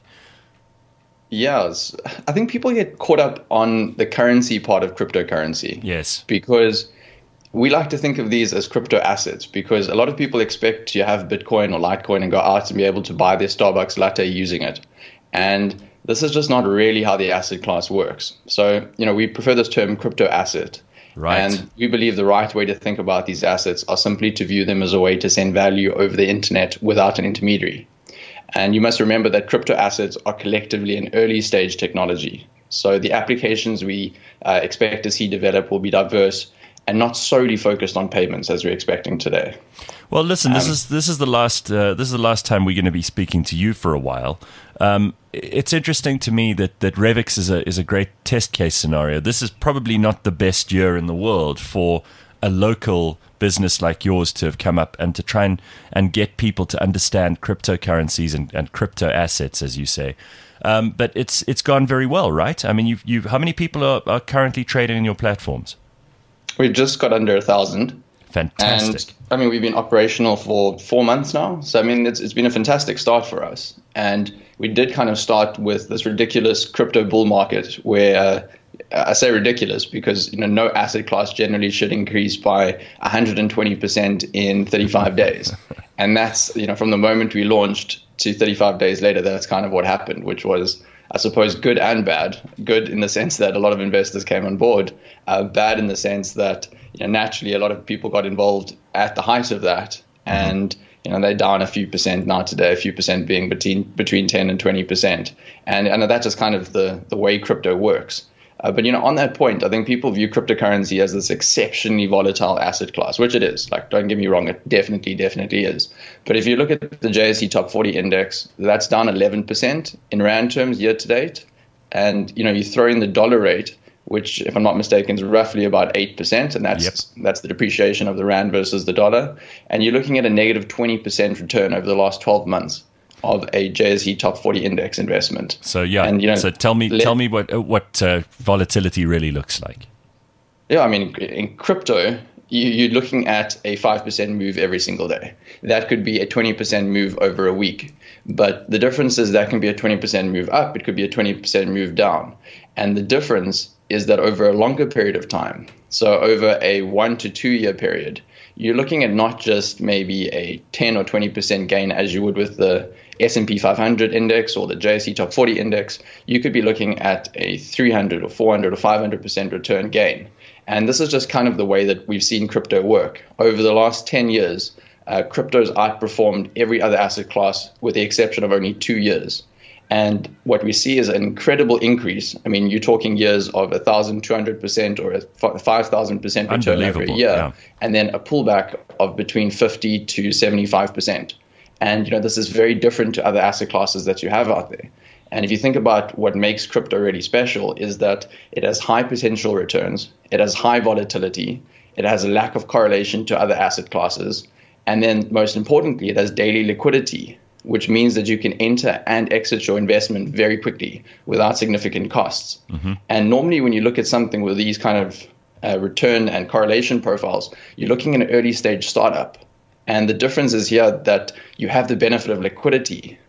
Yeah, I think people get caught up on the currency part of cryptocurrency. Yes. Because we like to think of these as crypto assets, because a lot of people expect to have Bitcoin or Litecoin and go out and be able to buy their Starbucks latte using it. And this is just not really how the asset class works. So, you know, we prefer this term crypto asset. Right. And we believe the right way to think about these assets are simply to view them as a way to send value over the internet without an intermediary. And you must remember that crypto assets are collectively an early stage technology. So the applications we uh, expect to see develop will be diverse and not solely focused on payments as we're expecting today. Well, listen, this Um, is this is the last uh, this is the last time we're going to be speaking to you for a while. Um, it's interesting to me that that Revix is a is a great test case scenario. This is probably not the best year in the world for a local business like yours to have come up and to try and, and get people to understand cryptocurrencies and, and crypto assets, as you say. Um, but it's it's gone very well, right? I mean, you've you how many people are, are currently trading in your platforms? We've just got under a thousand. Fantastic. And I mean, we've been operational for four months now. So, I mean, it's, it's been a fantastic start for us. And we did kind of start with this ridiculous crypto bull market where uh, I say ridiculous because, you know, no asset class generally should increase by one hundred twenty percent in thirty-five days. And that's, you know, from the moment we launched to thirty-five days later, that's kind of what happened, which was, I suppose, good and bad. Good in the sense that a lot of investors came on board. Uh, bad in the sense that, you know, naturally a lot of people got involved at the height of that. And, you know, they're down a few percent now today, a few percent being between between ten and twenty percent. And, and that's just kind of the, the way crypto works. Uh, but, you know, on that point, I think people view cryptocurrency as this exceptionally volatile asset class, which it is. Like, don't get me wrong, it definitely, definitely is. But if you look at the J S E Top forty Index, that's down eleven percent in Rand terms year to date. And, you know, you throw in the dollar rate, which, if I'm not mistaken, is roughly about eight percent. And that's, yep. that's the depreciation of the Rand versus the dollar. And you're looking at a negative twenty percent return over the last twelve months of a J S E Top forty Index investment. So yeah, and, you know, so tell me, let, tell me what what uh, volatility really looks like. Yeah, I mean, in crypto, you, you're looking at a five percent move every single day. That could be a twenty percent move over a week. But the difference is that can be a twenty percent move up. It could be a twenty percent move down. And the difference is that over a longer period of time, so over a one to two year period, you're looking at not just maybe a ten or twenty percent gain as you would with the S and P five hundred index or the J S E Top forty index. You could be looking at a three hundred or four hundred or five hundred percent return gain. And this is just kind of the way that we've seen crypto work. Over the last ten years, uh, crypto's outperformed every other asset class with the exception of only two years. And what we see is an incredible increase. I mean, you're talking years of one thousand two hundred percent or a five thousand percent return over a year, yeah. And then a pullback of between fifty to seventy-five percent. And, you know, this is very different to other asset classes that you have out there. And if you think about what makes crypto really special is that it has high potential returns, it has high volatility, it has a lack of correlation to other asset classes, and then most importantly, it has daily liquidity, which means that you can enter and exit your investment very quickly without significant costs. Mm-hmm. And normally when you look at something with these kind of uh, return and correlation profiles, you're looking at an early stage startup. And the difference is here that you have the benefit of liquidity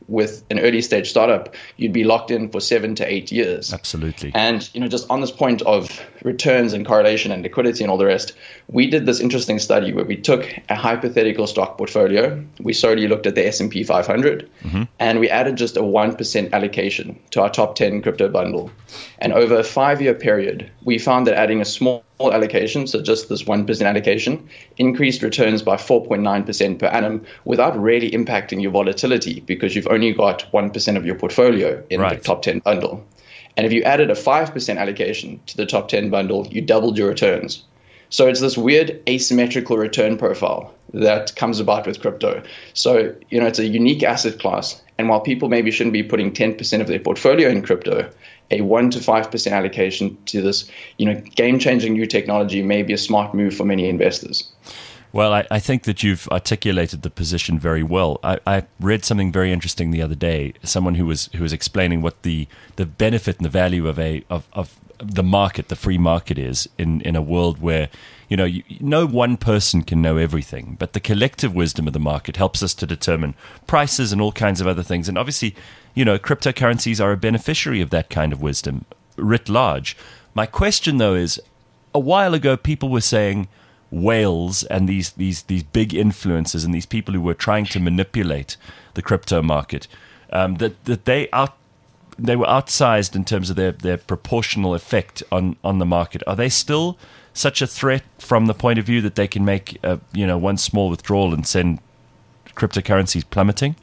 with an early stage startup, you'd be locked in for seven to eight years. Absolutely. And, you know, just on this point of returns and correlation and liquidity and all the rest, we did this interesting study where we took a hypothetical stock portfolio. We solely looked at the S and P five hundred, mm-hmm. and we added just a one percent allocation to our top ten crypto bundle. And over a five-year period, we found that adding a small allocation, so just this one percent allocation, increased returns by four point nine percent per annum without really impacting your volatility, because you've only got one percent of your portfolio in right. the top ten bundle. And if you added a five percent allocation to the top ten bundle, you doubled your returns. So it's this weird asymmetrical return profile that comes about with crypto. So, you know, it's a unique asset class. And while people maybe shouldn't be putting ten percent of their portfolio in crypto, a one to five percent allocation to this, you know, game-changing new technology may be a smart move for many investors. Well, I, I think that you've articulated the position very well. I, I read something very interesting the other day. Someone who was who was explaining what the, the benefit and the value of a of, of the market, the free market, is in, in a world where, you know, you, no one person can know everything, but the collective wisdom of the market helps us to determine prices and all kinds of other things. And obviously, you know, cryptocurrencies are a beneficiary of that kind of wisdom writ large. My question, though, is a while ago people were saying whales and these these these big influencers and these people who were trying to manipulate the crypto market, um, that that they out they were outsized in terms of their, their proportional effect on, on the market. Are they still such a threat from the point of view that they can make a, you know, one small withdrawal and send cryptocurrencies plummeting?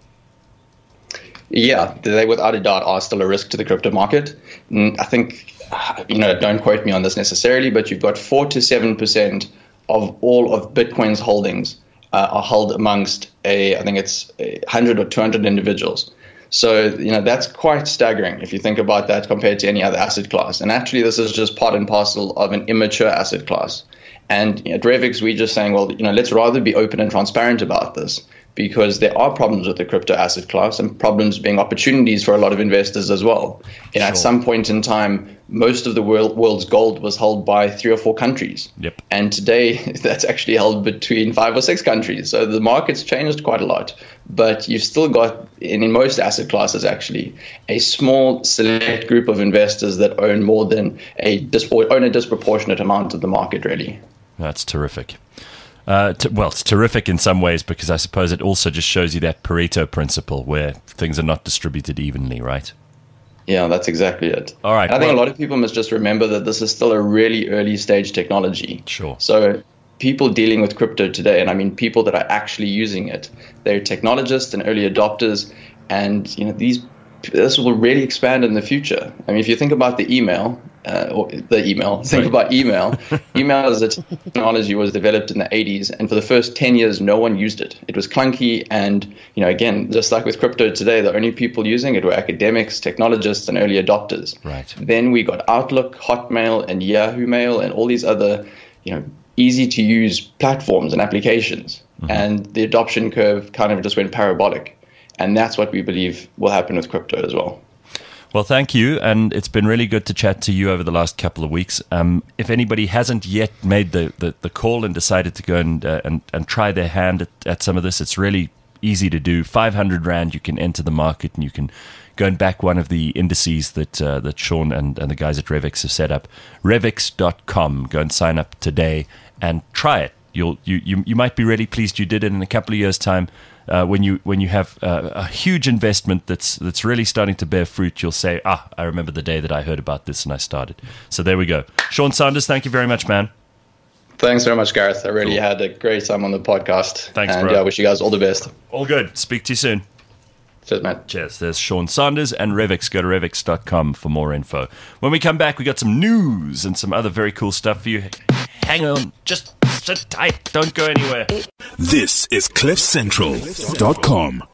Yeah, they without a doubt are still a risk to the crypto market. I think, you know, don't quote me on this necessarily, but you've got four to seven percent of all of Bitcoin's holdings uh, are held amongst a, I think it's a hundred or two hundred individuals. So, you know, that's quite staggering if you think about that compared to any other asset class. And actually, this is just part and parcel of an immature asset class. And you know, at Revix, we're just saying, well, you know, let's rather be open and transparent about this, because there are problems with the crypto asset class and problems being opportunities for a lot of investors as well. You know, sure. At some point in time, most of the world, world's gold was held by three or four countries. Yep. And today, that's actually held between five or six countries. So the market's changed quite a lot. But you've still got, in, in most asset classes actually, a small select group of investors that own more than a, dis- or own a disproportionate amount of the market, really. That's terrific. Uh, t- well, it's terrific in some ways, because I suppose it also just shows you that Pareto principle where things are not distributed evenly, right? Yeah, that's exactly it. All right. I think well, a lot of people must just remember that this is still a really early stage technology. Sure. So people dealing with crypto today, and I mean people that are actually using it, they're technologists and early adopters, and you know these this will really expand in the future. I mean, if you think about the email, uh, or the email, think right. about email. Email as a technology was developed in the eighties, and for the first ten years, no one used it. It was clunky, and you know, again, just like with crypto today, the only people using it were academics, technologists, and early adopters. Right. Then we got Outlook, Hotmail, and Yahoo Mail, and all these other, you know, easy-to-use platforms and applications, mm-hmm. and the adoption curve kind of just went parabolic. And that's what we believe will happen with crypto as well. Well, thank you. And it's been really good to chat to you over the last couple of weeks. Um, if anybody hasn't yet made the, the, the call and decided to go and, uh, and, and try their hand at, at some of this, it's really easy to do. five hundred rand, you can enter the market and you can go and back one of the indices that uh, that Sean and, and the guys at Revix have set up. Revix dot com. Go and sign up today and try it. You'll you, you you might be really pleased you did it. In a couple of years' time, uh, when you when you have uh, a huge investment that's that's really starting to bear fruit, you'll say, ah, I remember the day that I heard about this and I started. So there we go. Sean Sanders, thank you very much, man. Thanks very much, Gareth. I really cool. had a great time on the podcast. Thanks, and bro. I uh, wish you guys all the best. All good. Speak to you soon. Cheers, man. Cheers. There's Sean Sanders and Revix. Go to Revix dot com for more info. When we come back, we got some news and some other very cool stuff for you. Hang on. Just sit tight. Don't go anywhere. This is cliff central dot com.